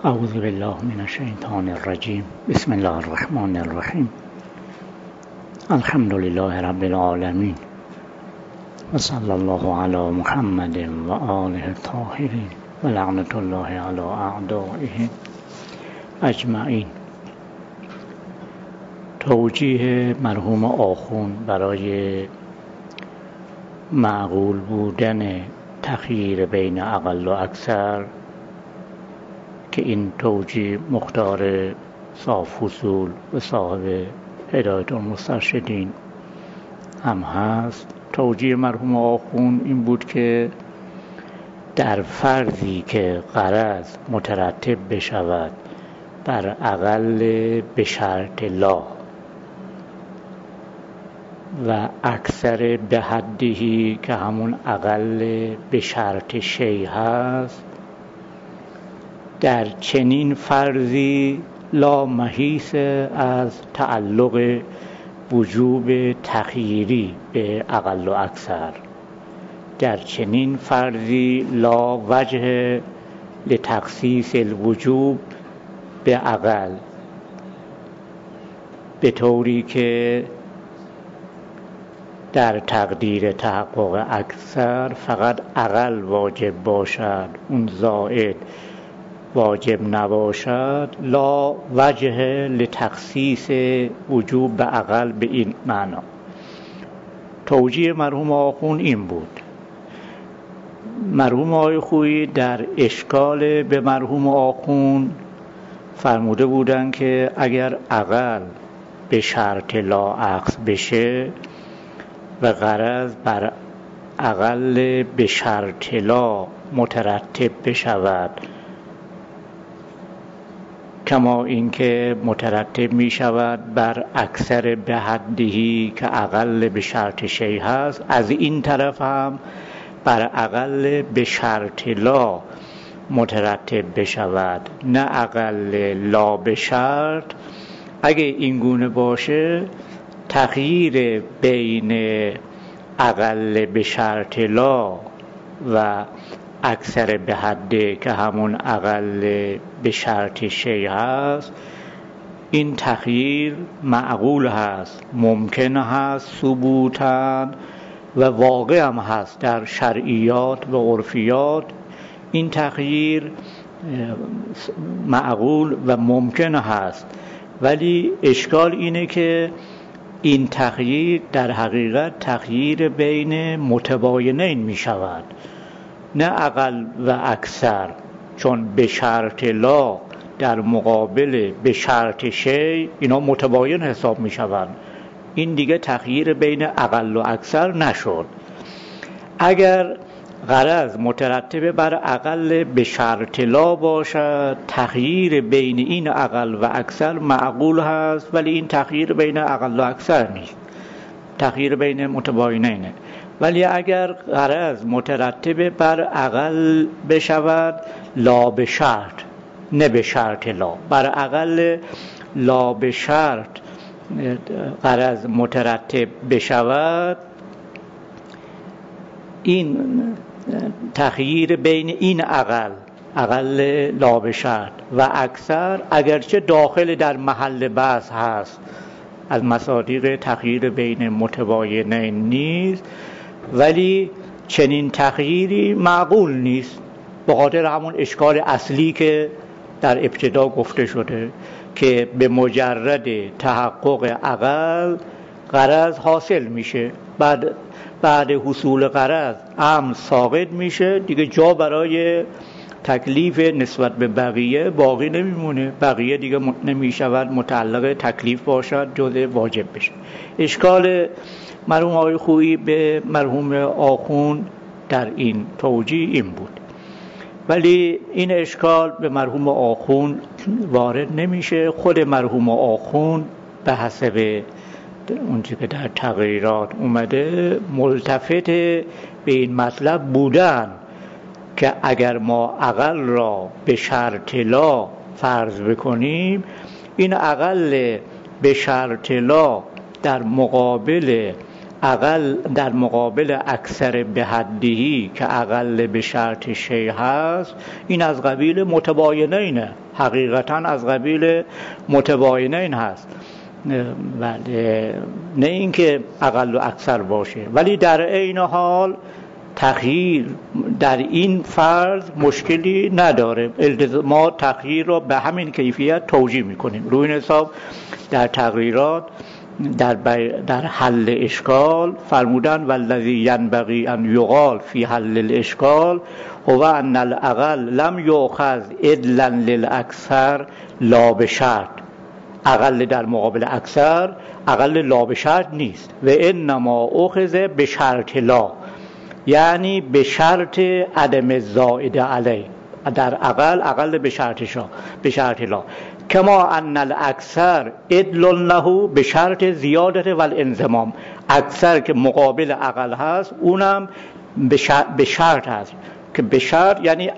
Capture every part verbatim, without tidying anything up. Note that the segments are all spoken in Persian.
اعوذ بالله من الشیطان الرجیم. بسم الله الرحمن الرحیم. الحمد لله رب العالمین و صلی الله علی محمد و آله الطاهرین و لعنت الله علی اعدائه اجمعین. توجیه مرحوم آخوند برای معقول بودن تخییر بین اقل و اکثر که این توجیه مختار صاف اصول و صاحب هدایت المسترشدین هم هست. توجیه مرحوم آخوند این بود که در فرضی که غرض مترتب بشود بر اقل به شرط لا و اکثر به حدی که همون اقل به شرط شی هست، در چنین فرضی لا محیص از تعلق وجوب تخییری به اقل و اکثر، در چنین فرضی لا وجه لتخصیص الوجوب به اقل، به طوری که در تقدیر تحقق اکثر فقط اقل واجب باشد، اون زائد واجب نباشد. لا وجه لتخصیص وجوب به اقل به این معنا. توجیه مرحوم آخوند این بود. مرحوم آقای خویی در اشکال به مرحوم آخوند فرموده بودند که اگر اقل به شرط لا اخذ بشه و غرض بر اقل به شرط لا مترتب بشود، کما اینکه مترتب می شود بر اکثر به حدی که اقل به شرط شی هست، از این طرف هم بر اقل به شرط لا مترتب بشود، نه اقل لا به شرط. اگه این گونه باشه تغییر بین اقل به شرط لا و اکثر به حده که همون اقل به شرط شی هست، این تغییر معقول هست، ممکن هست ثبوتاً و واقع هم هست در شرعیات و عرفیات. این تغییر معقول و ممکن هست، ولی اشکال اینه که این تغییر در حقیقت تغییر بین متباینین می شود، نه اقل و اکثر، چون به شرط لا در مقابل به شرط شی اینا متباین حساب می شوند. این دیگه تغییر بین اقل و اکثر نشد. اگر غرض مترتب بر اقل به شرط لا باشد، تغییر بین این اقل و اکثر معقول هست، ولی این تغییر بین اقل و اکثر نیست، تغییر بین متباینینه. ولی اگر غرض مترتب بر اقل بشود لا به شرط، نه به شرط لا، بر اقل لا به شرط غرض مترتب بشود، این تغییر بین این اقل اقل لا به شرط و اکثر اگرچه داخل در محل بحث هست، از مصادیق تغییر بین متباینین نیست، ولی چنین تغییری معقول نیست، به خاطر همون اشکال اصلی که در ابتدا گفته شده که به مجرد تحقق اقل غرض حاصل میشه، بعد بعد حصول غرض امر ساقط میشه، دیگه جا برای تکلیف نسبت به بقیه باقی نمیمونه، بقیه دیگه نمیشود متعلق تکلیف باشد، جز واجب بشه. اشکال مرحوم آقای خویی به مرحوم آخوند در این توجیه این بود، ولی این اشکال به مرحوم آخوند وارد نمیشه. خود مرحوم آخوند به حسب اونچه که در تغییرات اومده ملتفت به این مطلب بودن که اگر ما اقل را به شرط لا فرض بکنیم، این اقل به شرط لا در مقابل اقل در مقابل اکثر به حدی که اقل به شرط شی هست، این از قبیل متباینینه، حقیقتا از قبیل متباینین هست، بله، نه اینکه اقل و اکثر باشه، ولی در عین حال تغییر در این فرض مشکلی نداره. ما تغییر را به همین کیفیت توجیه میکنیم. روی این حساب در تغییرات در, در حل اشکال فرمودن والذی ینبغی ان یقال فی حل الاشکال هو ان الاقل لم یؤخذ عدلا للاکثر لا بشرط. اقل در مقابل اکثر اقل لا بشرط نیست. و انما اخذ بشرط لا، یعنی به شرط عدم زائد علی. در اقل اقل به شرط شا به شرط لا، کما ان الاکثر عدل له به شرط زیادت و الانضمام. اکثر که مقابل اقل هست اونم به شرط هست که به شرط یعنی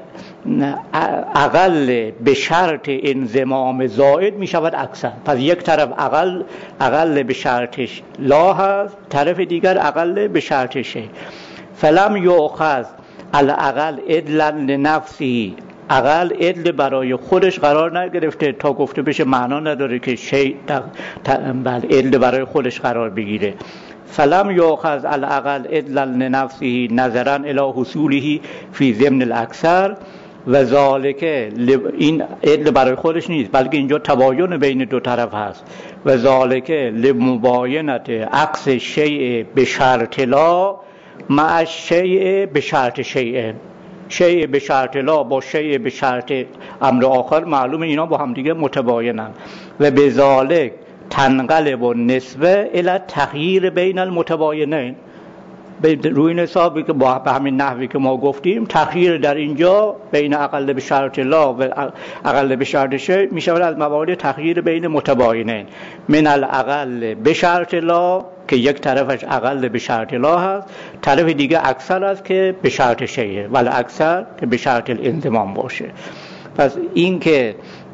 اقل به شرط انضمام زائد می شود اکثر. پس یک طرف اقل اقل به شرط لا هست، طرف دیگر اقل به شرط شی. فلم یؤخذ الاقل عدلا لنفسه، اقل عدل برای خودش قرار نگرفته تا گفته بشه معنا نداره که شی بل عدل برای خودش قرار بگیره. فلم یؤخذ الاقل عدلا لنفسه نظرا الی حصوله فی ضمن الاکثر و ذالک، این عدل برای خودش نیست بلکه اینجا تباین بین دو طرف هست. و ذالک لمباینت عکس شیء به شرط لا مع شیء به شرط شیء. شیء به شرط لا با شیء به شرط امر آخر معلومه اینا با هم دیگه متباینن. و به ذالک تنقلب نسبه الی تغییر بین المتباینین. روی این حسابی که با همین نحوی که ما گفتیم تغییر در اینجا بین اقل به شرط لا و اقل به شرط شی می شود از موارد تغییر بین متباینین. من الاقل به شرط لا که یک طرفش اقل به شرط لا هست، طرف دیگه اکثر است که به شرط شیه، ولی اکثر که به شرط الانضمام باشه. پس این که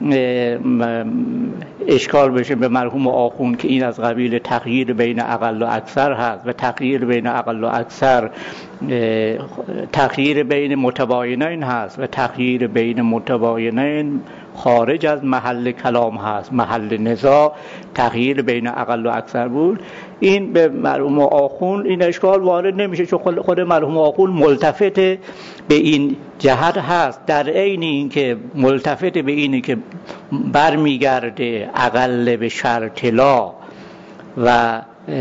اشکال بشه به مرحوم آخوند که این از قبیل تغییر بین اقل و اکثر هست و تغییر بین اقل و اکثر تغییر بین متباینین هست و تغییر بین متباینین خارج از محل کلام هست، محل نزاع تغییر بین اقل و اکثر بود، این به مرحوم آخوند این اشکال وارد نمیشه، چون خود مرحوم آخوند ملتفت به این جهت هست، در عین اینکه ملتفت به اینی که برمیگرده اقل به شرط لا و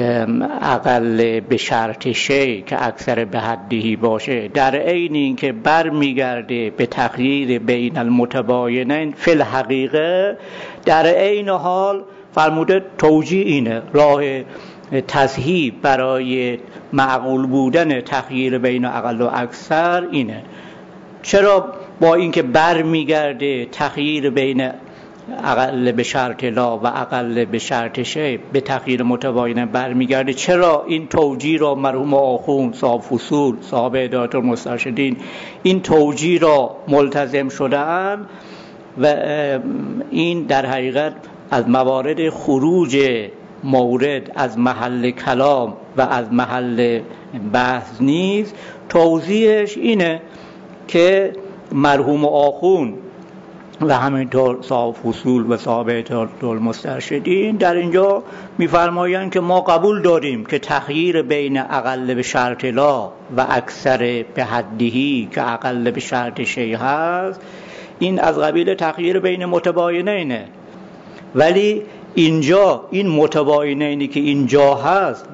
اقل به شرط شی که اکثر به حدی باشه، در عین اینکه برمیگرده به تغییر بین المتباینین فی الحقیقه، در عین حال فرموده توجیه اینه، راه تصحیح برای معقول بودن تغییر بین اقل و اکثر اینه. چرا با اینکه برمیگرده تغییر بین اقل به شرط لا و اقل به شرط شی به تغییر متباین برمیگرده، چرا این توجیه را مرحوم آخوند صاحب فصول صاحب هدایت المسترشدین این توجیه را ملتزم شده‌اند و این در حقیقت از موارد خروج مورد از محل کلام و از محل بحث نیست. توضیحش اینه که مرحوم آخوند و همینطور صاحب فصول و صاحب هدایت المسترشدین در اینجا میفرمایند که ما قبول داریم که تغییر بین اقل به شرط لا و اکثر به حدی که اقل به شرط شی هست این از قبیل تغییر بین متباینینه، ولی اینجا این متباینینی که اینجا هست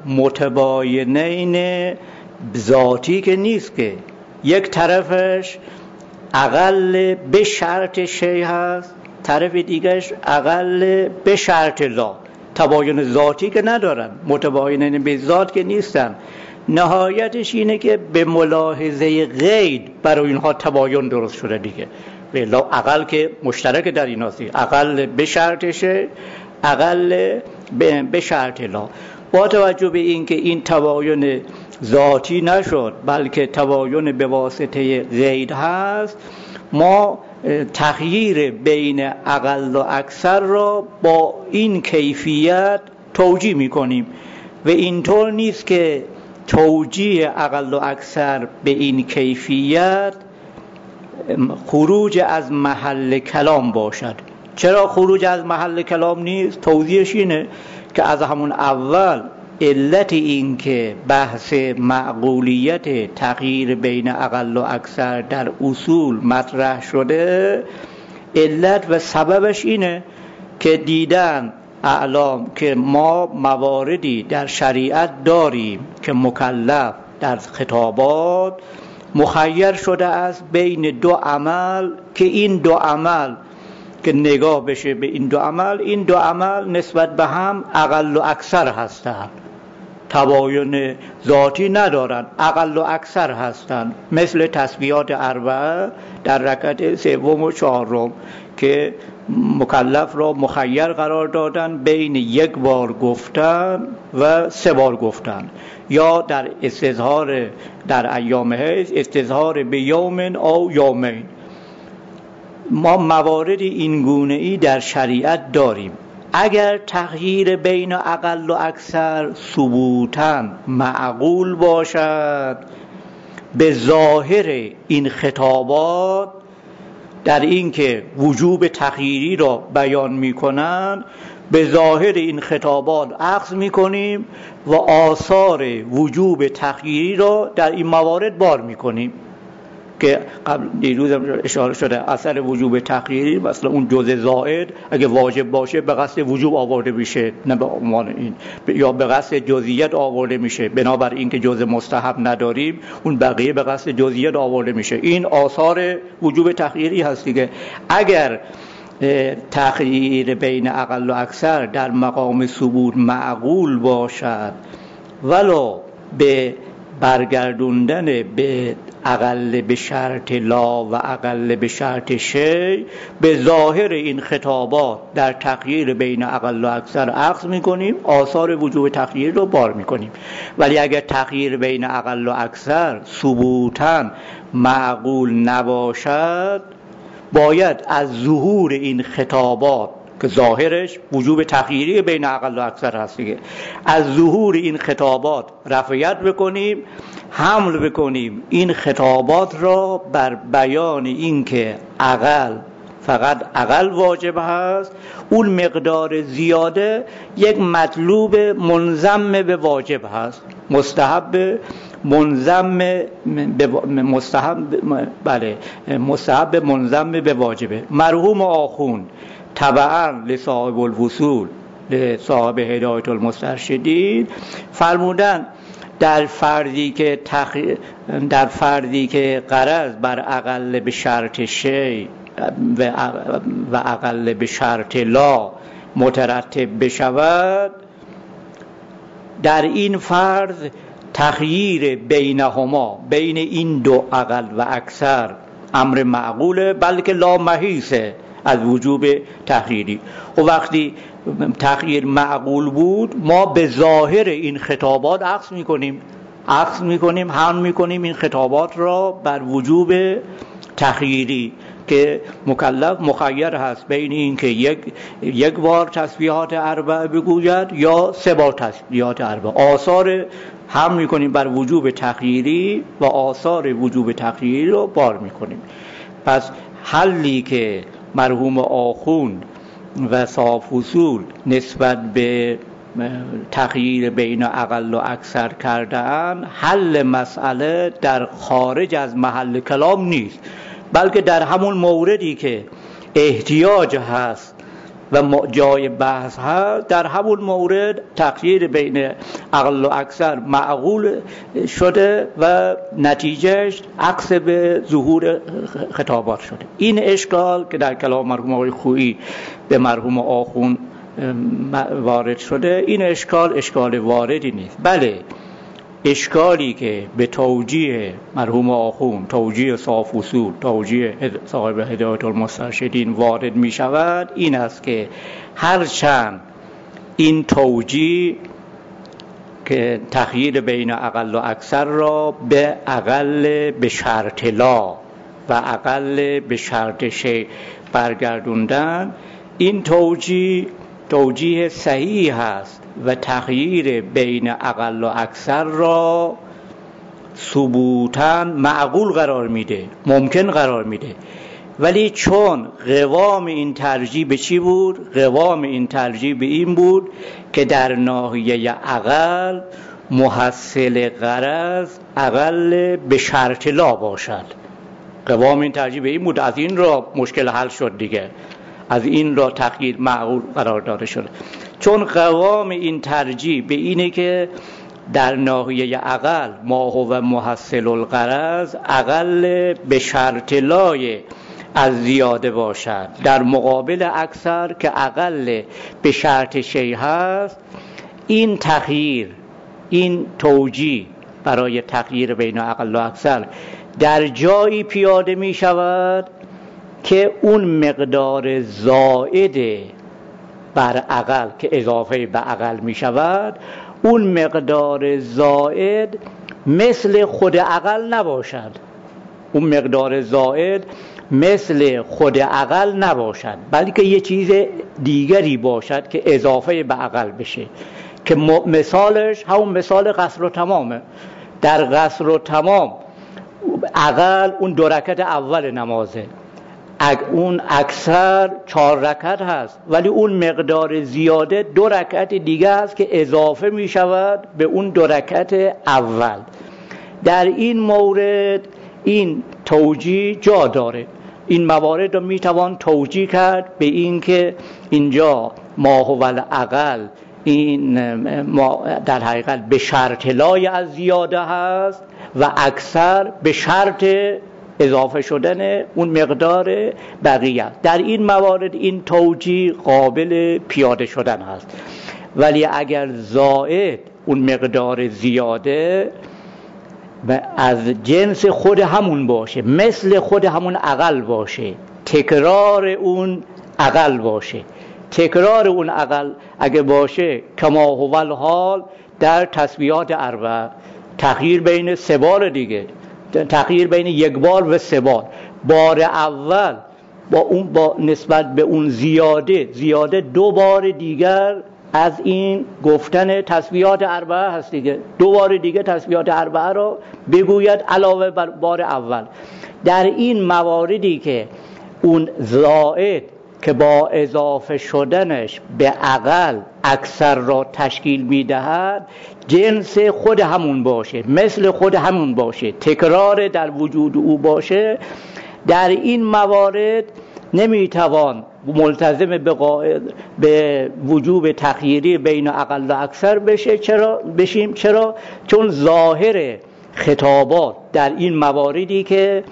متباینین ذاتی که نیست، که یک طرفش اقل به شرط شی هست، طرف دیگرش اقل به شرط لا، تباین ذاتی که ندارن، متباینین به ذات که نیستن. نهایتش اینه که به ملاحظه قید برای اینها تباین درست شده دیگه. اقل که مشترک در این هستی، اقل به شرط شی، اقل به شرط لا. با توجه به این که این تباین ذاتی نشد بلکه تباین به واسطه قید هست، ما تغییر بین اقل و اکثر را با این کیفیت توجیه می‌کنیم و اینطور نیست که توجیه اقل و اکثر به این کیفیت خروج از محل کلام باشد. چرا خروج از محل کلام نیست؟ توضیحش اینه که از همون اول علت این که بحث معقولیت تغییر بین اقل و اکثر در اصول مطرح شده، علت و سببش اینه که دیدن اعلام که ما مواردی در شریعت داریم که مکلف در خطابات مخیر شده است بین دو عمل، که این دو عمل که نگاه بشه به این دو عمل، این دو عمل نسبت به هم اقل و اکثر هستند، تباین ذاتی ندارن، اقل و اکثر هستند، مثل تسبیحات اربعه در رکعت سوم و چهارم که مکلف را مخیر قرار دادن بین یک بار گفتن و سه بار گفتن، یا در استظهار در ایام حیض استظهار به یوم او یومین. ما موارد این گونه ای در شریعت داریم. اگر تغییر بین اقل و اکثر ثبوتاً معقول باشد، به ظاهر این خطابات در این که وجوب تغییری را بیان می کنند، به ظاهر این خطابات اخذ می کنیم و آثار وجوب تغییری را در این موارد بار می کنیم که قبل دیروز اشاره شده. اثر وجوب تغییری مثلا اون جزء زائد اگه واجب باشه به قصد وجوب آورده میشه، نه به عنوان این، یا به قصد جزئیات آورده میشه، بنابر این که جزء مستحب نداریم اون بقیه به قصد جزئیات آورده میشه. این آثار وجوب تغییری هست دیگه. اگر تغییر بین اقل و اکثر در مقام ثبوت معقول باشد، ولو به برگردوندن به اقل به شرط لا و اقل به شرط شی، به ظاهر این خطابات در تغییر بین اقل و اکثر اخذ میکنیم، آثار وجوب تغییر رو بار میکنیم. ولی اگر تغییر بین اقل و اکثر ثبوتاً معقول نباشد، باید از ظهور این خطابات که ظاهرش وجوب تغییری بین اقل و اکثر هست دیگه، از ظهور این خطابات رفعیت بکنیم، حمل بکنیم این خطابات را بر بیان این که اقل فقط اقل واجب هست، اون مقدار زیاده یک مطلوب منضم به واجب هست، مستحب منضم به مستحب بله مستحب منضم به واجبه. مرحوم آخوند تبعاً لصاحب الوصول لصاحب هدایت المسترشدین فرمودن در فردی که تخ... در فردی که غرض بر اقل به شرط شی و اقل به شرط لا مترتب بشود، در این فرض تغییر بینهما، بین این دو اقل و اکثر، امر معقوله، بلکه لا محیصه از وجوب تغییری. و وقتی تغییر معقول بود، ما به ظاهر این خطابات اخذ میکنیم اخذ میکنیم هم میکنیم این خطابات را بر وجوب تغییری که مکلف مخیر هست بین این که یک یک بار تسبیحات اربعه بگوید یا سه بار تسبیحات اربعه. آثار هم میکنیم بر وجوب تغییری و آثار وجوب تغییری رو بار میکنیم. پس حلی که مرحوم آخوند و صاحب اصول نسبت به تغییر بین اقل و اکثر کردن، حل مسئله در خارج از محل کلام نیست، بلکه در همون موردی که احتیاج هست و جای بحث هست، در همون مورد تغییر بین اقل و اکثر معقول شده و نتیجهش عکس به ظهور خطابات شده. این اشکال که در کلام مرحوم آقای خویی به مرحوم آخوند وارد شده، این اشکال اشکال واردی نیست. بله، اشکالی که به توجیه مرحوم آخوند، توجیه صاحب اصول، توجیه صاحب هدایت المسترشدین وارد می شود این است که هرچند این توجیه که تغییر بین اقل و اکثر را به اقل به شرط لا و اقل به شرط شی برگردوندن، این توجیه توجیه صحیح است و تغییر بین اقل و اکثر را ثبوتاً معقول قرار میده، ممکن قرار میده. ولی چون قوام این ترجیح به چی بود؟ قوام این ترجیح به این بود که در ناحیه اقل محصل غرض اقل به شرط لا باشد. قوام این ترجیح به این بود. از این را مشکل حل شد دیگه، از این را تغییر معقول قرار داده شد. چون قوام این ترجیح به اینه که در ناحیه اقل ما هو محصل الغرض اقل به شرط لای از زیاده باشد، در مقابل اکثر که اقل به شرط شیء هست، این تغییر، این توجیه برای تغییر بین اقل و اکثر در جایی پیاده می شود که اون مقدار زائد بر اقل که اضافه به اقل می شود، اون مقدار زائد مثل خود اقل نباشد. اون مقدار زائد مثل خود اقل نباشد، بلکه یه چیز دیگری باشد که اضافه به اقل بشه، که مثالش همون مثال قصر و تمامه. در قصر و تمام اقل اون دو رکعت اول نمازه، اون اکثر چهار رکعت هست، ولی اون مقدار زیاده دو رکعت دیگه هست که اضافه می شود به اون دو رکعت اول. در این مورد این توجیه جا داره. این موارد رو می توان توجیه کرد به این که اینجا ما هو الاقل این ما در حقیقت به شرط لای از زیاده هست و اکثر به شرط اضافه شدن اون مقدار بقیه. در این موارد این توجیه قابل پیاده شدن هست. ولی اگر زائد اون مقدار زیاده از جنس خود همون باشه، مثل خود همون اقل باشه، تکرار اون اقل باشه، تکرار اون اقل اگه باشه کما هو الحال در تسبیحات اربع، تغییر بین سه بار دیگه، تغییر بین یک بار و سه بار، بار اول با اون با نسبت به اون زیاده زیاده دو بار دیگر از این گفتن تسبیحات اربعه هست دیگه، دو بار دیگه تسبیحات اربعه رو بگوید علاوه بر بار اول. در این مواردی که اون زائد که با اضافه شدنش به اقل اکثر را تشکیل میدهد جنس خود همون باشه، مثل خود همون باشه، تکرار در وجود او باشه، در این موارد نمیتوان ملتزم به قاعد به وجوب تخییری بین اقل و اکثر بشه. چرا بشیم؟ چرا؟ چون ظاهر خطابات در این مواردی که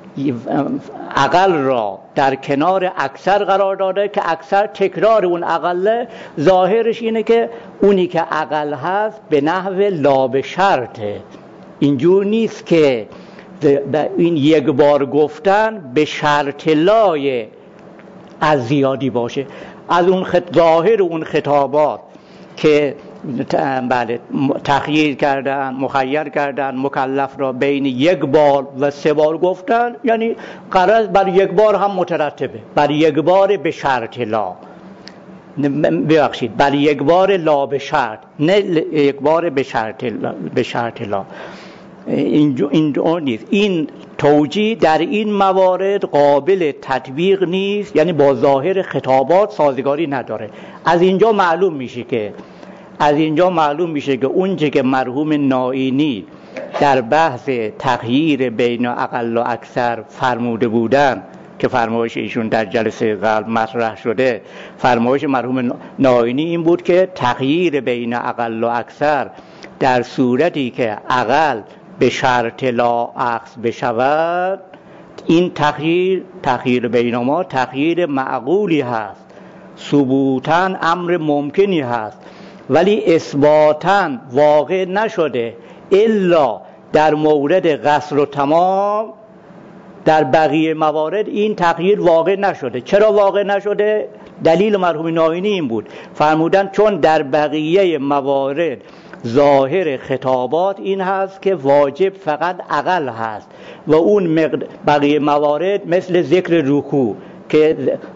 اقل را در کنار اکثر قرار داده که اکثر تکرار اون اقله، ظاهرش اینه که اونی که اقل هست به نحو لا به شرطه. اینجور نیست که این یک بار گفتن به شرط لای از زیادی باشه. از اون خط... ظاهر اون خطابات که بله تخییر کردن، مخیر کردن مکلف را بین یک بار و سه بار گفتن، یعنی غرض بر یک بار هم مترتبه، بر یک بار به شرط لا، ببخشید بر یک بار لا به شرط، نه یک بار به شرط لا، به شرط لا. این این نیست. این توجیه در این موارد قابل تطبیق نیست، یعنی با ظاهر خطابات سازگاری نداره. از اینجا معلوم میشه که از اینجا معلوم میشه که اونچه که مرحوم نائینی در بحث تغییر بین اقل و اکثر فرموده بودن، که فرمایش ایشون در جلسه قبل مطرح شده، فرمایش مرحوم نائینی این بود که تغییر بین اقل و اکثر در صورتی که اقل به شرط لا اخذ بشود، این تغییر تغییر بین ما تغییر معقولی هست، ثبوتاً امر ممکنی هست، ولی اثباتاً واقع نشده الا در مورد قصر و تمام. در بقیه موارد این تغییر واقع نشده. چرا واقع نشده؟ دلیل مرحوم نائینی این بود، فرمودن چون در بقیه موارد ظاهر خطابات این هست که واجب فقط اقل هست و اون مقد... بقیه موارد مثل ذکر رکوع که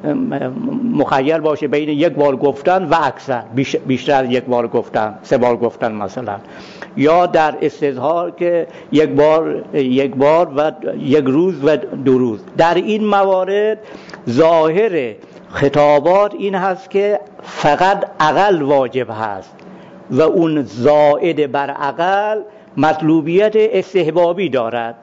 مخیر باشه بین یک بار گفتن و اکثر، بیشتر از یک بار گفتن، سه بار گفتن مثلا، یا در استظهار که یک بار یک بار و یک روز و دو روز. در این موارد ظاهر خطابات این هست که فقط اقل واجب هست و اون زائد بر اقل مطلوبیت استحبابی دارد،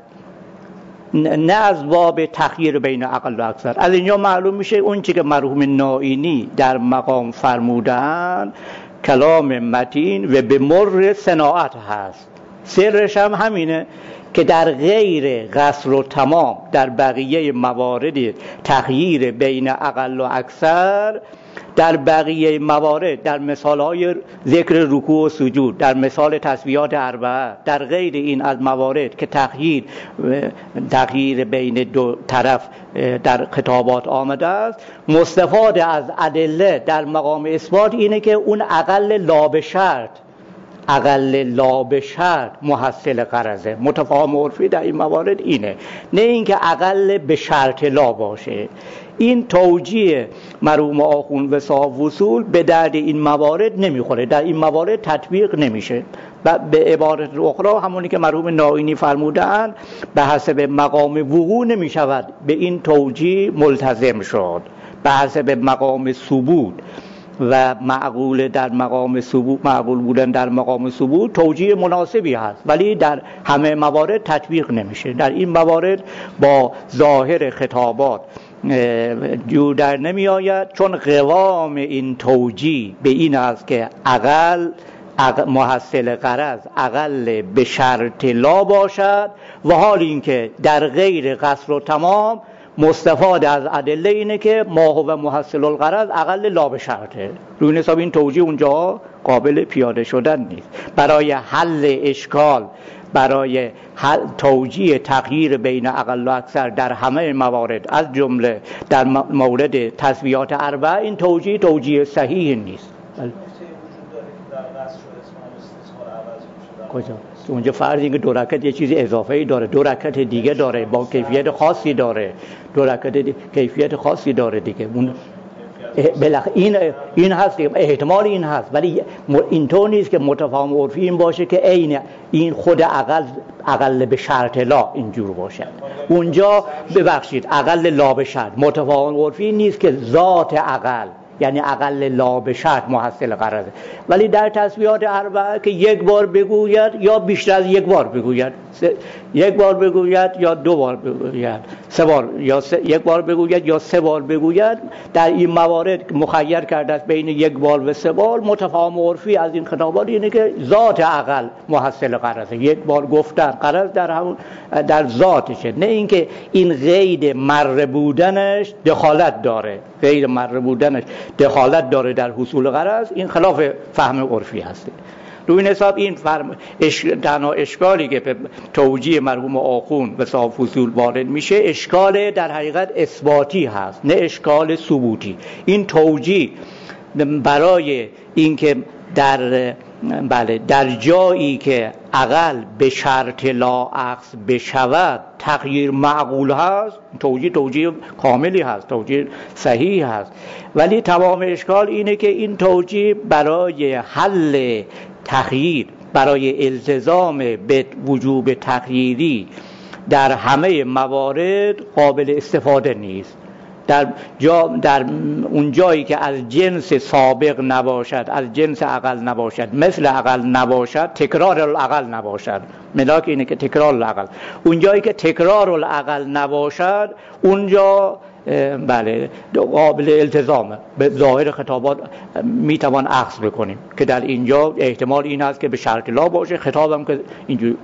نه از باب تخییر بین اقل و اکثر. از اینجا معلوم میشه اون چی که مرحوم نائینی در مقام فرمودن کلام متین و به مر صناعت هست. سرش هم همینه که در غیر قصر و تمام، در بقیه موارد تخییر بین اقل و اکثر، در بقیه موارد، در مثالهای ذکر رکوع و سجود، در مثال تسبیحات اربعه، در غیر این از موارد که تخییر تخییر بین دو طرف در خطابات آمده است، مستفاد از ادله در مقام اثبات اینه که اون اقل لا به شرط اقل لا به شرط محصل غرضه. متفاهم عرفی در این موارد اینه، نه اینکه اقل به شرط لا باشه. این توجیه مرحوم آخوند و صاحب وصول به درد این موارد نمیخوره، در این موارد تطبیق نمیشه. و به عبارت اخرى همونی که مرحوم نائینی فرمودن به حسب مقام وقوع نمیشود به این توجیه ملتزم شد. به حسب مقام ثبوت و معقول در مقام ثبوت، معقول بودن در مقام ثبوت توجیه مناسبی هست، ولی در همه موارد تطبیق نمیشه. در این موارد با ظاهر خطابات جو در نمی آید، چون قوام این توجیه به این است که اقل محصل غرض اقل به شرط لا باشد، و حال اینکه در غیر قصر و تمام مستفاد از ادله اینه که ما هو محصل الغرض اقل لا به شرطه. روی حساب این توجیه اونجا قابل پیاده شدن نیست. برای حل اشکال، برای حل توجیه تغییر بین اقل و اکثر در همه موارد، از جمله در مورد تسبیحات اربعه، این توجیه توجیه صحیح نیست. کجا؟ اونجا فرض اینکه دو رکعت یه چیز اضافه‌ای داره، دو رکعت دیگه داره با کیفیت خاصی داره، دو رکعت کیفیت خاصی داره دیگه. اون بالاخره این این هست، احتمال این هست، ولی اینطور نیست که متفاهم عرفی این باشه که عین این خود اقل اقل به شرط لا اینجور باشه. اونجا ببخشید اقل لا به شرط متفاهم عرفی نیست که ذات اقل یعنی اقل لا به شرط محصل غرضه، ولی در تسبیحات اربعه که یک بار بگوید یا بیشتر از یک بار بگوید، یک بار بگوید یا دو بار بگوید، سه بار یا سه، یک بار بگوید یا سه بار بگوید، در این موارد مخیر کرده است بین یک بار و سه بار. متفاهم عرفی از این خطابات اینه که ذات اقل محصل غرضه، یک بار گفتن غرض در همون در ذاتشه، نه اینکه این قید مر بودنش دخالت داره، قید مر بودنش دخالت داره در حصول غرض. این خلاف فهم عرفی هست. روی این حساب این فرم اش... تنها اشکالی که به توجیه مرحوم آخوند و صاحب فصول وارد میشه اشکال در حقیقت اثباتی هست، نه اشکال ثبوتی. این توجیه برای اینکه در بله در جایی که اقل به شرط لا اخذ بشود تغییر معقول هست، توجیه توجیه کاملی هست، توجیه صحیح هست، ولی تمام اشکال اینه که این توجیه برای حل تغییر، برای التزام به وجوب تغییری در همه موارد قابل استفاده نیست. در جا در اون جایی که از جنس سابق نباشد، از جنس اقل نباشد، مثل اقل نباشد، تکرار الاقل نباشد. ملاک اینه که تکرار الاقل، اون جایی که تکرار الاقل نباشد اونجا بله قابل التزامه، به ظاهر خطابات میتوان اخذ بکنیم که در اینجا احتمال این است که به شرط لا باشه. خطابم که اینجوری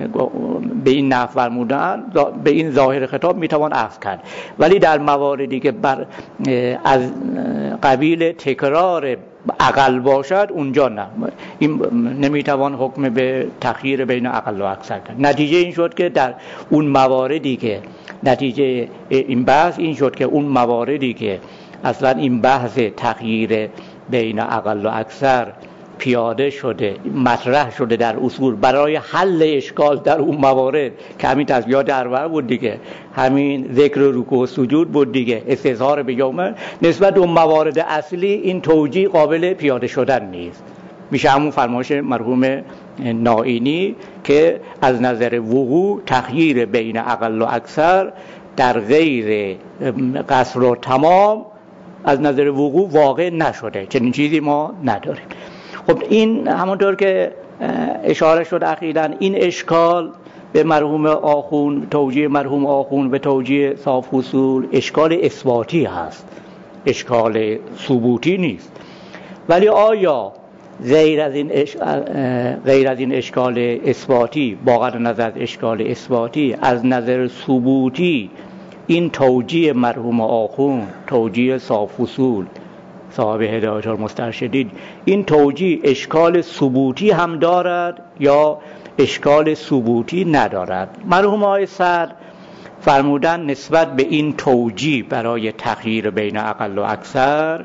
به این نحو فرمودن، به این ظاهر خطاب میتوان اخذ کرد، ولی در مواردی که بر از قبیل تکرار اقل باشد اونجا نه، این نمیتوان حکم به تخییر بین اقل و اکثر کرد. نتیجه این شد که در اون مواردی که نتیجه این بحث این شد که اون مواردی که اصلا این بحث تخییر بین اقل و اکثر پیاده شده، مطرح شده در اصول برای حل اشکال در اون موارد که همین تسبیحات اربعه بود دیگه، همین ذکر رکوع و سجود بود دیگه، استظهار به یوم، نسبت به اون موارد اصلی این توجیه قابل پیاده شدن نیست. میشه همون فرمایش مرحوم نائینی که از نظر وقوع تخییر بین اقل و اکثر در غیر قصر و تمام از نظر وقوع واقع نشده، چنین چیزی ما نداریم. خب این همونطور که اشاره شد اخیراً، این اشکال به مرحوم آخوند، توجیه مرحوم آخوند به توجیه صاف اصول اشکال اثباتی هست، اشکال ثبوتی نیست. ولی آیا غیر از این اش... غیر از این اشکال اثباتی، باقی نظر از اشکال اثباتی، از نظر ثبوتی این توجیه مرحوم آخوند، توجیه صاف اصول صاحب هدایت المسترشدین، این توجیه اشکال ثبوتی هم دارد یا اشکال ثبوتی ندارد؟ مرحوم آقای صدر فرمودن نسبت به این توجیه برای تخییر بین اقل و اکثر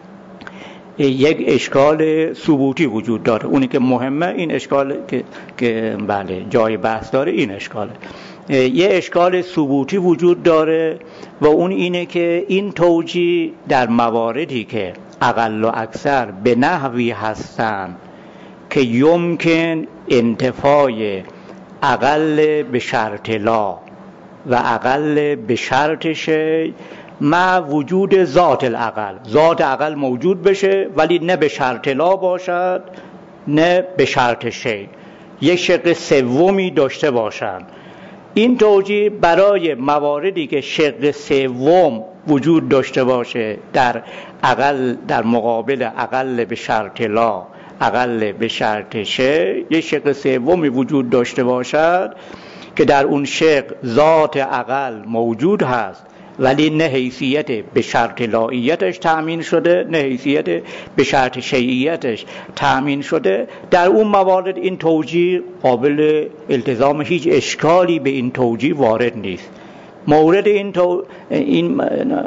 یک اشکال ثبوتی وجود داره. اونی که مهمه این اشکال که, که بله جای بحث داره این اشکاله. یه اشکال ثبوتی وجود داره و اون اینه که این توجیه در مواردی که اقل و اکثر به نحوی هستن که یمکن انتفای اقل به شرط لا و اقل به شرط شی مع وجود ذات الاقل، ذات اقل موجود بشه ولی نه به شرط لا باشد نه به شرط شی، یک شق سومی داشته باشند. این توجیه برای مواردی که شق سوم وجود داشته باشه در اقل، در مقابل اقل به شرط لا اقل به شرط شی، یک شق سومی وجود داشته باشد که در اون شق ذات اقل موجود هست ولی نه حیثیت به شرط لاییتش تأمین شده نه حیثیت به شرط شیعیتش تأمین شده، در اون موارد این توجیه قابل التزام، هیچ اشکالی به این توجیه وارد نیست. مورد این, تو... این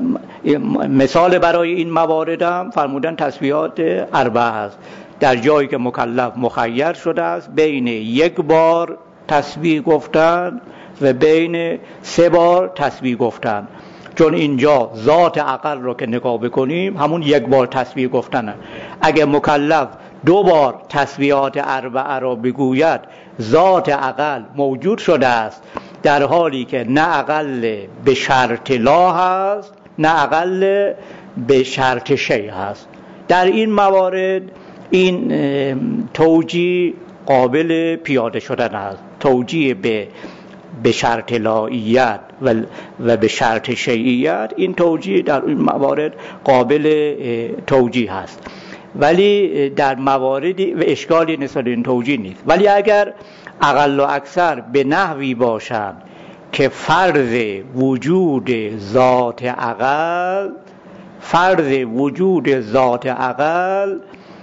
مثال برای این موارد هم فرمودن تسبیحات اربعه هست، در جایی که مکلف مخیر شده است بین یک بار تسبیح گفتن و بین سه بار تسبیح گفتن، چون اینجا ذات عقل رو که نگاه بکنیم همون یک بار تسبیح گفتنه. اگه مکلف دو بار تسبیحات اربعه رو بگوید ذات عقل موجود شده است، در حالی که نه اقل به شرط لا هست نه اقل به شرط شی هست. در این موارد این توجیه قابل پیاده شدن است. توجیه به به شرط لاییت و, و به شرط شیعیت، این توجیه در این موارد قابل توجیه هست، ولی در مواردی و اشکالی نسبت این توجیه نیست. ولی اگر اقل و اکثر به نحوی باشند که فرض وجود ذات عقل فرض وجود ذات عقل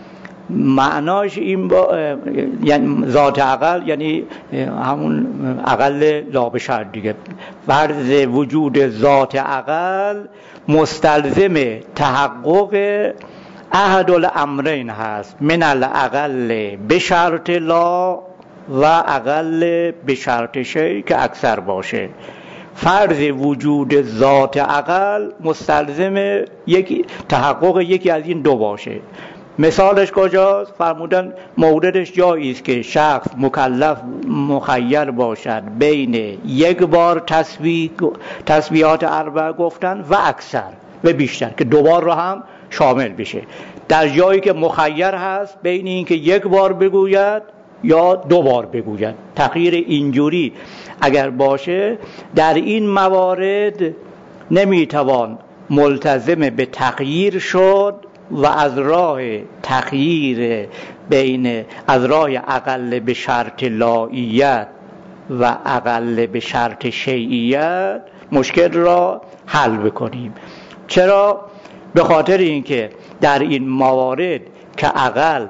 معناش این با... یعنی ذات عقل یعنی همون عقل لا به شرط دیگه، فرض وجود ذات عقل مستلزم تحقق احد الامرین هست، من الاقل به شرط لا و اقل به شرط شی که اکثر باشه. فرض وجود ذات عقل مستلزم یک تحقق یکی از این دو باشه. مثالش کجاست؟ فرمودن موردش جایی است که شخص مکلف مخیر باشد بین یک بار تسبیح تسبیحات اربعه گفتن و اکثر و بیشتر که دو بار رو هم شامل بشه. در جایی که مخیر هست بین این که یک بار بگوید یا دو بار بگوید، تغییر اینجوری اگر باشه در این موارد نمیتوان ملتزم به تغییر شد و از راه تغییر بین از راه اقل به شرط لاییت و اقل به شرط شیعیت مشکل را حل بکنیم. چرا؟ به خاطر اینکه در این موارد که اقل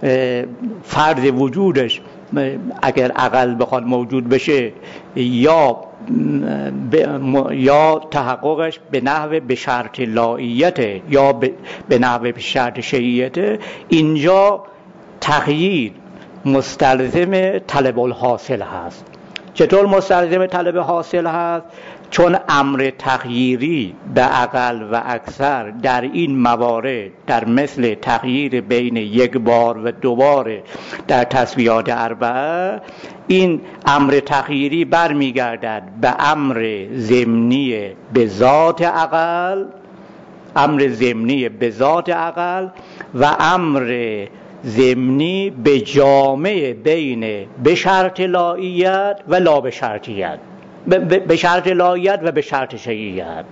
فرض وجودش اگر اقل بخواد موجود بشه یا یا تحققش به نحو به شرط لاییت یا به نحو به شرط شیعیت، اینجا تغییر مستلزم طلب الحاصل هست. چطور مستلزم طلب حاصل هست؟ چون امر تغییری به اقل و اکثر در این موارد در مثل تغییر بین یک بار و دو بار در تسویات اربعه، این امر تغییری برمیگردد به امر ضمنی به ذات اقل، امر ضمنی به ذات اقل و امر ضمنی به جامع بین به شرط لاییت و لا به شرطیت، به شرط لاییت و به شرط شیعیت.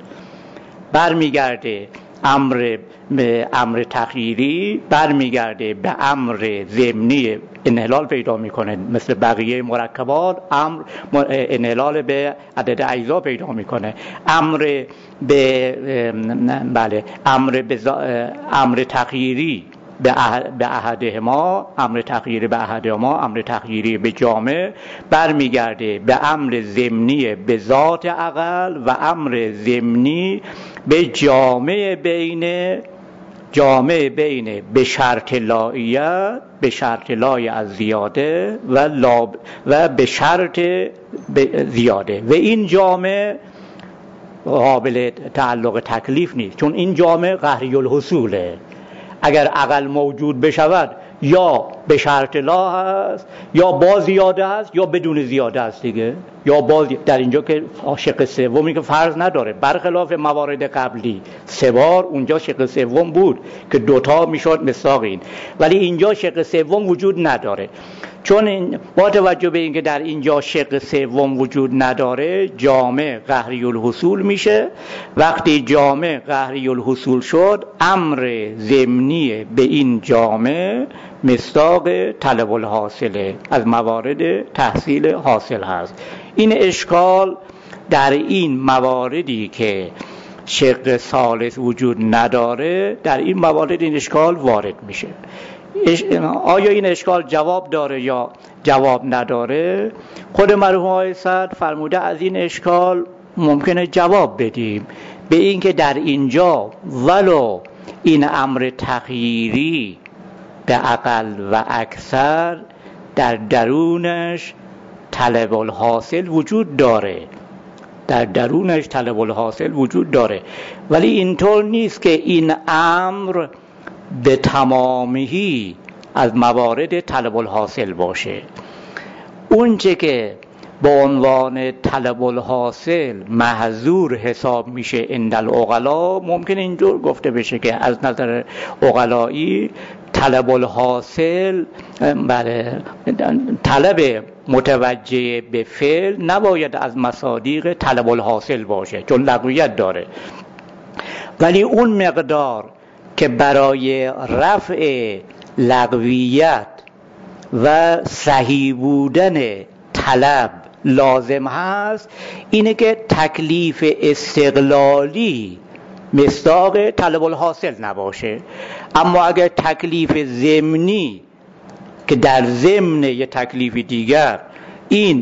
برمیگرده امر امر تغییری برمیگرده به امر ضمنی انحلال پیدا میکنه، مثل بقیه مرکبات امر انحلال به عدد اجزا پیدا میکنه. امر به بله امر به امر تغییری به احدهما، امر تغییری به احدهما، امر تغییری به جامع برمیگرده به امر ضمنی به ذات اقل و امر ضمنی به جامع بین جامع بین به شرط لاییت، به شرط لای از زیاده و لا و به شرط زیاده و این جامع قابل تعلق تکلیف نیست، چون این جامع قهری الحصوله. اگر اقل موجود بشود یا به شرط لا هست یا با زیاده هست یا بدون زیاده هست دیگه، یا با در اینجا که شق سومی که فرض نداره، برخلاف موارد قبلی سه بار اونجا شق سوم بود که دوتا میشد مساق این، ولی اینجا شق سوم وجود نداره. چون این با توجه به اینکه در اینجا شق سوم وجود نداره، جامع قهری الحصول میشه. وقتی جامع قهری الحصول شد، امر ضمنی به این جامع مصداق طلب الحاصله، از موارد تحصیل حاصل هست. این اشکال در این مواردی که شق ثالث وجود نداره، در این موارد این اشکال وارد میشه. آیا این اشکال جواب داره یا جواب نداره؟ خود مرحوم آقای سعد فرموده از این اشکال ممکنه جواب بدیم به این که در اینجا ولو این امر تغییری به اقل و اکثر در درونش طلب الحاصل وجود داره، در درونش طلب الحاصل وجود داره، ولی اینطور نیست که این امر به تمامی از موارد طلب الحاصل باشه. اونچه که به عنوان طلب الحاصل محظور حساب میشه عند العقلا، ممکن اینجور گفته بشه که از نظر عقلایی طلب الحاصل بله طلب متوجه به فعل نباید از مصادیق طلب الحاصل باشه، چون لغویت داره. ولی اون مقدار که برای رفع لغویت و صحیح بودن طلب لازم هست، اینه که تکلیف استقلالی مصداق طلب الحاصل نباشه. اما اگر تکلیف ضمنی که در ضمن یه تکلیف دیگر این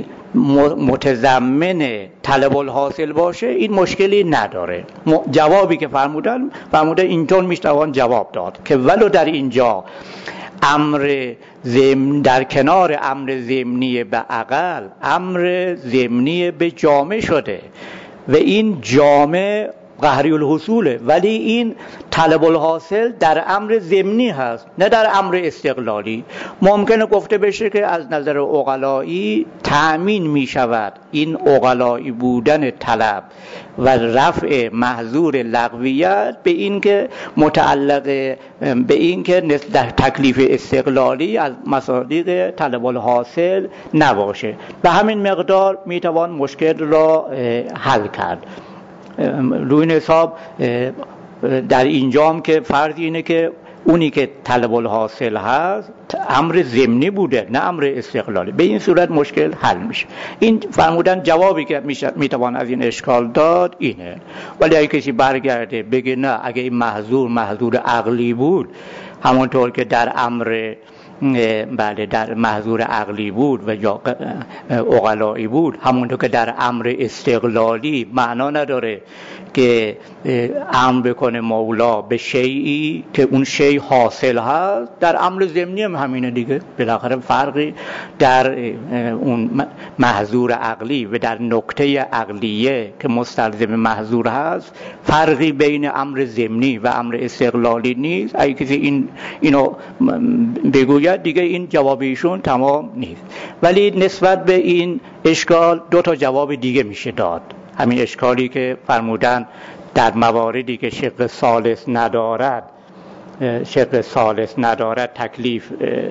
متضمن طلب الحاصل باشه، این مشکلی نداره. جوابی که فرمودن فرموده اینطور میتوان جواب داد که ولو در اینجا امر ضمن در کنار امر ضمنی به اقل امر ضمنی به جامع شده و این جامع قهری الحصوله، ولی این طلب الحاصل در امر ضمنی هست نه در امر استقلالی. ممکنه گفته بشه که از نظر عقلایی تأمین می شود این عقلایی بودن طلب و رفع محظور لغویت به این که متعلق به این که در تکلیف استقلالی از مصادیق طلب الحاصل نباشه. به همین مقدار می توان مشکل را حل کرد. روی این حساب در اینجام که فرض اینه که اونی که طلب الحاصل هست امر ضمنی بوده نه امر استقلالی، به این صورت مشکل حل میشه. این فرمودن جوابی که میتوان از این اشکال داد اینه. ولی اگه کسی برگرده بگه نه اگه این محظور محظور عقلی بود، همونطور که در امر بله در محظور عقلی بود و یا عقلایی بود، همونطور که در امر استقلالی معنا نداره که امر بکنه مولا به شیئی که اون شیء حاصل هست. در امر ضمنی هم همینه دیگه، بالاخره فرقی در اون محظور عقلی و در نکته عقلیه که مستلزم محظور هست فرقی بین امر ضمنی و امر استقلالی نیست. اگه کسی این اینو بگوید دیگه این جواب ایشون تمام نیست. ولی نسبت به این اشکال دو تا جواب دیگه میشه داد. همین اشکالی که فرمودن در مواردی که شق ثالث ندارد شق ثالث ندارد تکلیف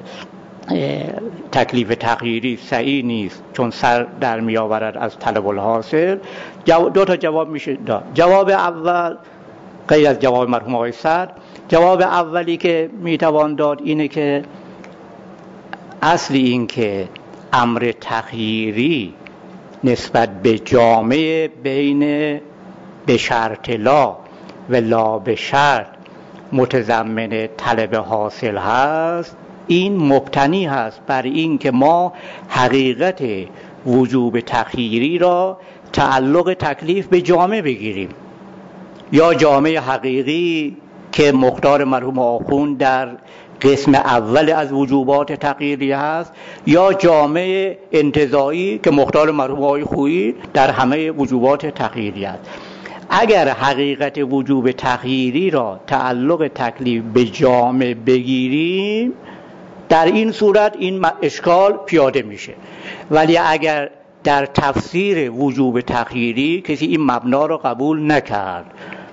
تکلیف تغییری صحیح نیست چون سر در می آورد از طلب الحاصل. دو تا جواب میشه داد. جواب اول غیر از جواب مرحوم آقای صدر، جواب اولی که میتوان داد اینه که اصل این که امر تغییری نسبت به جامعه بین به شرط لا و لا به شرط متضمن طلب حاصل هست، این مبتنی هست بر این که ما حقیقت وجوب تغییری را تعلق تکلیف به جامعه بگیریم، یا جامعه حقیقی که مختار مرحوم آخوند در قسم اول از وجوبات تغییری هست، یا جامعه انتزاعی که مختار مرحوم آقای خویی در همه وجوبات تغییری هست. اگر حقیقت وجوب تغییری را تعلق تکلیف به جامعه بگیریم در این صورت این اشکال پیاده میشه. ولی اگر در تفسیر وجوب تغییری کسی این مبنا را قبول نکرد،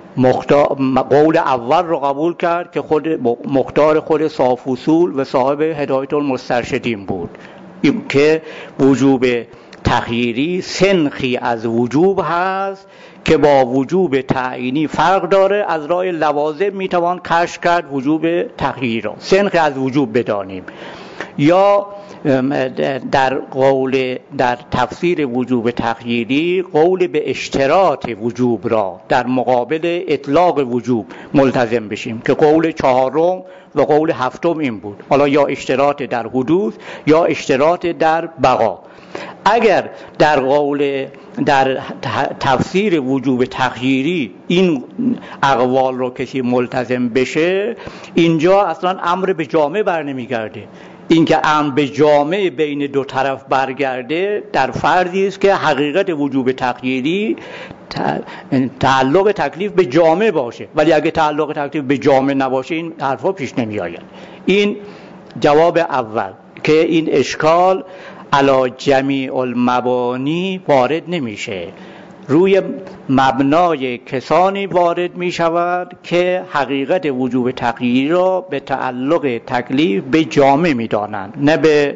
قول اول رو قبول کرد که خود مختار خود صاحب اصول و صاحب هدایت المسترشدین بود که وجوب تغییری سنخی از وجوب هست که با وجوب تعیینی فرق داره، از راه لوازم میتوان کشف کرد وجوب تغییری را سنخی از وجوب بدانیم. یا در قول در تفسیر وجوب تغییری قول به اشتراط وجوب را در مقابل اطلاق وجوب ملتزم بشیم که قول چهارم و قول هفتم این بود، حالا یا اشتراط در حدوث یا اشتراط در بقا. اگر در قول در تفسیر وجوب تغییری این اقوال رو کسی ملتزم بشه، اینجا اصلا امر به جامعه بر نمیگرده. اینکه امر به جامعه بین دو طرف برگرده در فرضی است که حقیقت وجوب تغییری تعلق تکلیف به جامعه باشه، ولی اگه تعلق تکلیف به جامعه نباشه این حرفا پیش نمی آید. این جواب اول که این اشکال علی جمیع المبانی وارد نمیشه، روی مبنای کسانی وارد می شود که حقیقت وجوب تغییری را به تعلق تکلیف به جامعه می دانند، نه به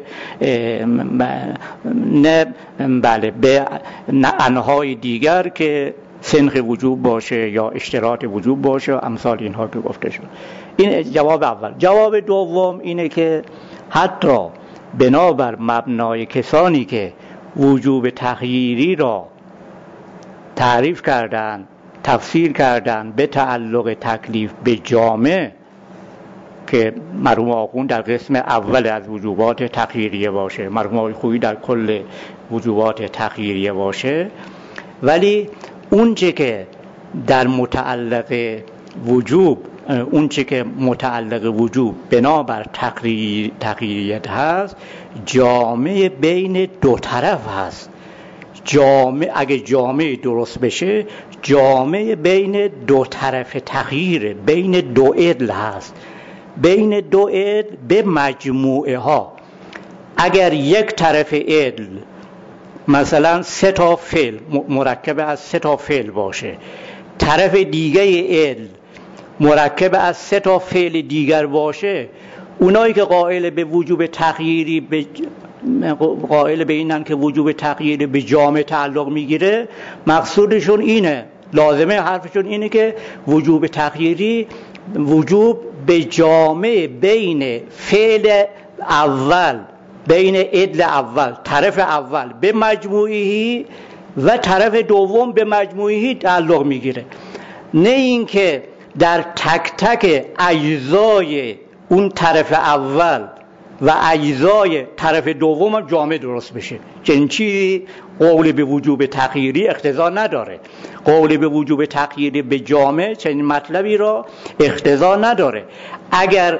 نه بله به انهای دیگر که سنخ وجوب باشه یا اشتراط وجوب باشه و امثال اینها که گفته شد. این جواب اول. جواب دوم اینه که حتی بنابر مبنای کسانی که وجوب تغییری را تعریف کردن، تفسیر کردن به تعلق تکلیف به جامعه که مرحوم آخوند در قسم اول از وجوبات تغییریه باشه، مرحوم آقای خویی در کل وجوبات تغییریه باشه، ولی اون چه که در متعلق وجوب اون چه که متعلق وجوب بنابر تغییر تغییریت هست جامعه بین دو طرف هست. جامعه اگه جامعه درست بشه جامعه بین دو طرف تغییر، بین دو عدل هست، بین دو عدل به مجموعه ها. اگر یک طرف عدل مثلا سه تا فعل مرکب از سه تا فعل باشه، طرف دیگه عدل مرکب از سه تا فعل دیگر باشه، اونایی که قائل به وجوب تغییری به قائل به اینن که وجوب تغییری به جامعه تعلق میگیره، مقصودشون اینه، لازمه حرفشون اینه که وجوب تغییری وجوب به جامعه بین فعل اول، بین عدل اول، طرف اول به مجموعی و طرف دوم به مجموعی تعلق میگیره، نه اینکه در تک تک اجزای اون طرف اول و اجزای طرف دوم هم جامع درست بشه. چنین چیزی قول به وجوب تغییری اقتضا نداره. قول به وجوب تغییری به جامع چنین مطلبی را اقتضا نداره. اگر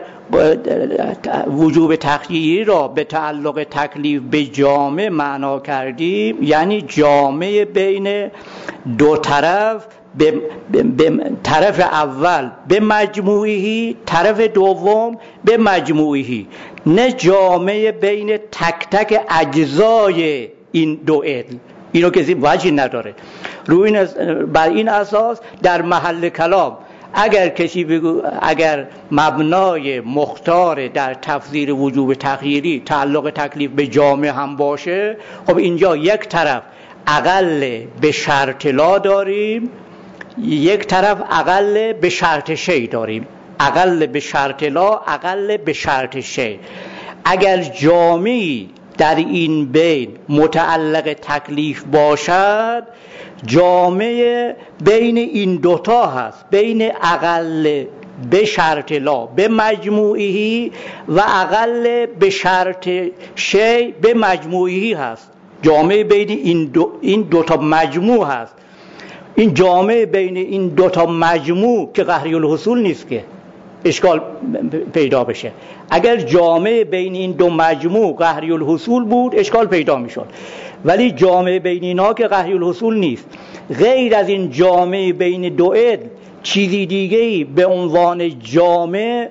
وجوب تغییری را به تعلق تکلیف به جامع معنا کردیم، یعنی جامع بین دو طرف، به, به, به طرف اول به مجموعی، طرف دوم به مجموعی، نه جامع بین تک تک اجزای این دو عدل. اینو کسی وجهی نداره. روی این بر این اساس در محل کلام اگر کسی بگو اگر مبنای مختار در تفسیر وجوب تغییری تعلق تکلیف به جامع هم باشه، خب اینجا یک طرف اقل به شرط لا داریم، یک طرف اقل به شرط شی داریم. اقل به شرط لا، اقل به شرط شی. اگر جامعی در این بین متعلق تکلیف باشد، جامع بین این دوتا هست، بین اقل به شرط لا به مجموعی و اقل به شرط شی به مجموعی هست. جامع بین این دو این دوتا مجموع هست. این جامع بین این دوتا مجموع که قهری الحصول نیست که اشکال پیدا بشه. اگر جامع بین این دو مجموع قهری الحصول بود اشکال پیدا میشد، ولی جامع بین اینا که قهری الحصول نیست. غیر از این جامع بین دو عدل چیزی دیگه‌ای به عنوان جامع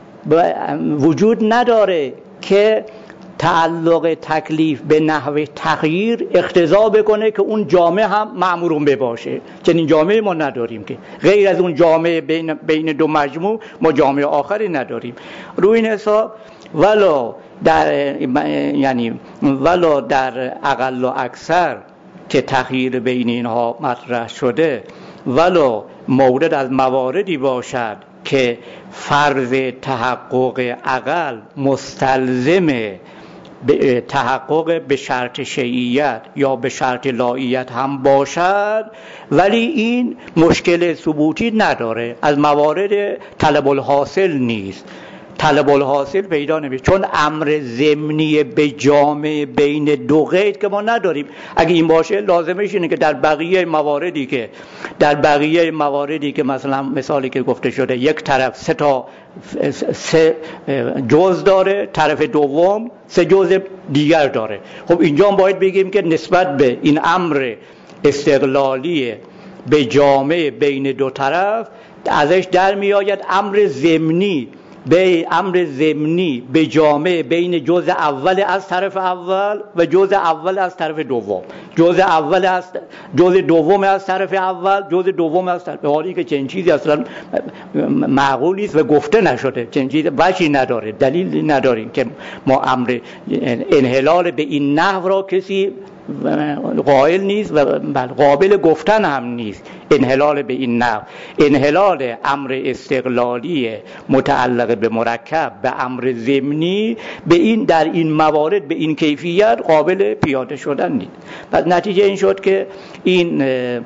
وجود نداره که تعلق تکلیف به نحو تغییر اقتضا بکنه که اون جامع هم مأمورون بباشه. چنین جامعی ما نداریم که غیر از اون جامع بین, بین دو مجموع ما جامع آخری نداریم. روی این حساب ولا در یعنی ولا در اقل و اکثر که تغییر بین اینها مطرح شده، ولا مورد از مواردی باشد که فرض تحقق اقل مستلزم به تحقق به شرط شیعیت یا به شرط لاییت هم باشد، ولی این مشکل ثبوتی نداره، از موارد طلب الحاصل نیست. طلب الحاصل پیدا نمیشه، چون امر ضمنی به جامع بین دو قید که ما نداریم. اگه این باشه لازمش اینه که در بقیه مواردی که در بقیه مواردی که مثلا مثالی که گفته شده یک طرف سه تا سه جز داره، طرف دوم سه جز دیگر داره، خب اینجا هم باید بگیم که نسبت به این امر استقلالی به جامع بین دو طرف ازش در میآید امر ضمنی به امر ضمنی به جامع بین جزء اول از طرف اول و جزء اول از طرف دوم، جزء اول از جزء دوم از طرف اول، جزء دوم از طرف، حالی که چنین چیزی اصلا معقولی است و گفته نشده، چنین چیزی وجهی نداره، دلیل نداریم که ما امر انحلال به این نحو را کسی قائل نیست و قابل گفتن هم نیست. انحلال به این نحو، انحلال امر استقلالی متعلق به مرکب به امر ضمنی به این در این موارد به این کیفیت قابل پیاده شدن نیست. پس نتیجه این شد که این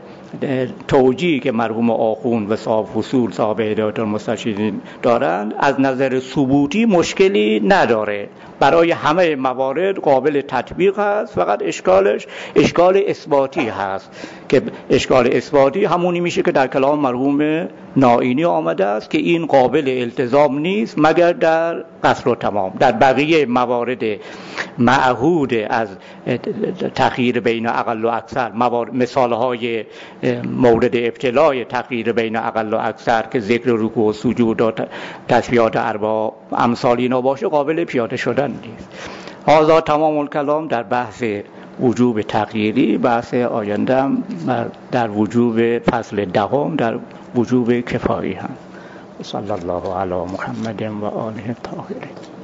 توجیهی که مرحوم آخوند و صاحب فصول صاحب هدایت المسترشدین دارند از نظر ثبوتی مشکلی نداره، برای همه موارد قابل تطبیق هست. فقط اشکالش اشکال اثباتی هست که اشکال اثباتی همونی میشه که در کلام مرحوم نائینی آمده است که این قابل التزام نیست مگر در قصر و تمام. در بقیه موارد معهود از تغییر بین اقل و اکثر، مثالهای مورد ابتلای تغییر بین اقل و اکثر که ذکر رکوع و سجود و تسبیحات اربع امثال اینا باشه، قابل پیاده شدن نیست. هذا تمام الکلام در بحث وجوب تغییری. بحث آینده هم در وجوب فصل دهم در وجوب کفایی هم. صلی الله علی محمد و آله الطاهرین.